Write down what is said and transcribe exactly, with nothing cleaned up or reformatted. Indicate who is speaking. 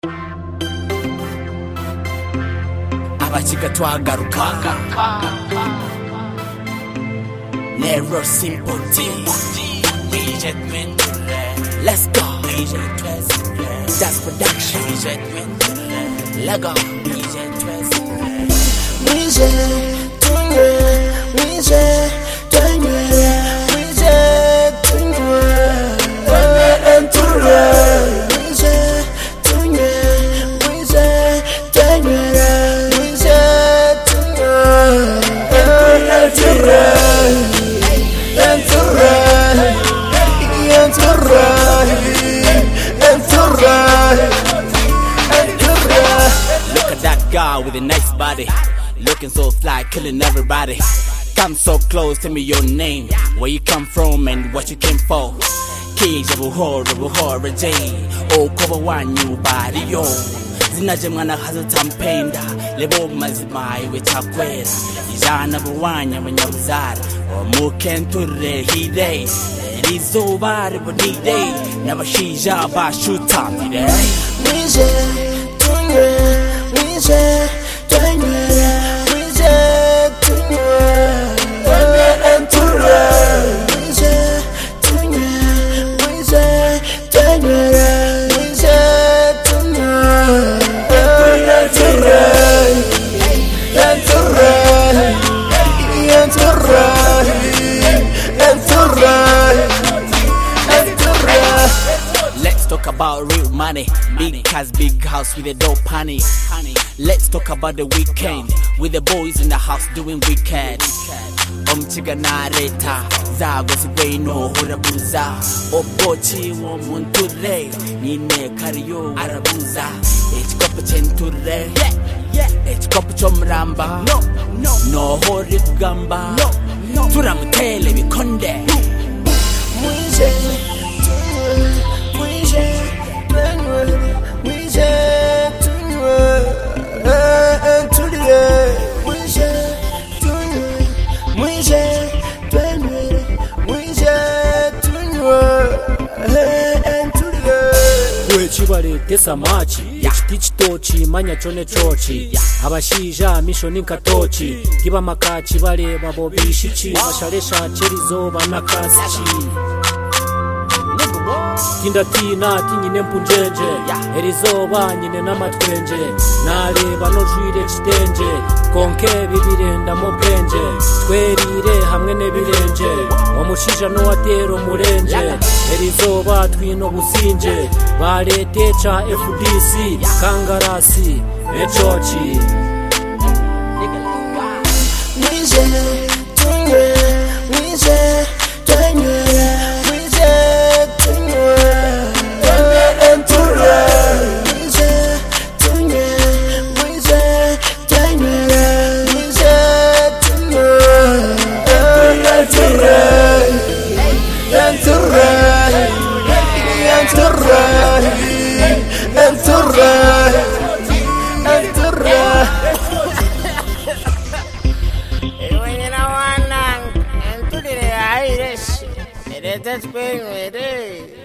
Speaker 1: abakiga twagaruka Nero simple D let's go that's production Lego Wize tunye Wize tunye Wize tunye Entura Wize tunye Wize tunye Wize tunye Entura Entura Entura Entura Look at that guy with a nice body, looking so fly, killing everybody. Come so close, tell me your name, where you come from and what you came for. Cage of a horror, of a horror, J. Oh, cover one new body, yo. Zinaje mwana hazo tampenda, lebo mazimai wetakwera. Ijana buwanya manyamzara, omukenture hide. Rizo bari bonide, nabashija bashuta mide. Wize tunye, wize tunye, wize tunye, entura. Wize tunye, wize tunye, wize tunye, entura, entura, entura, entura. Let's talk about real money. Big cars, big house with a dope honey. Let's talk about the weekend with the boys in the house doing weekend. Omchiga nareta zago zibeno hurabuza obochi wo munture nine kariyo arabuza echikopo chenture echikopo chomramba no no no hori kugamba no no turamutele bikonde Wize Wize Benwe Wize Tunwe Entulie Wize Tunwe Wize Benwe Wize Tunwe Entulie
Speaker 2: Wechibare tesa machi Echiti chitochi manya chone chochi Abashija mishoni nkatochi Kiba makachi bale babo bishichi Basharesha cherizo banakasichi Tinda tina tinyine mpunjenje Erizoba nyine namatwenje Nareba nojwire chitenje Konke bibirenda mu bwenje Twerire hamwe nebirenje Omushija no watero murenje Erizoba twino businje Baretecha F D C Kangarasi Echochi
Speaker 1: Wize tunye Wize tunye
Speaker 3: That's been with it.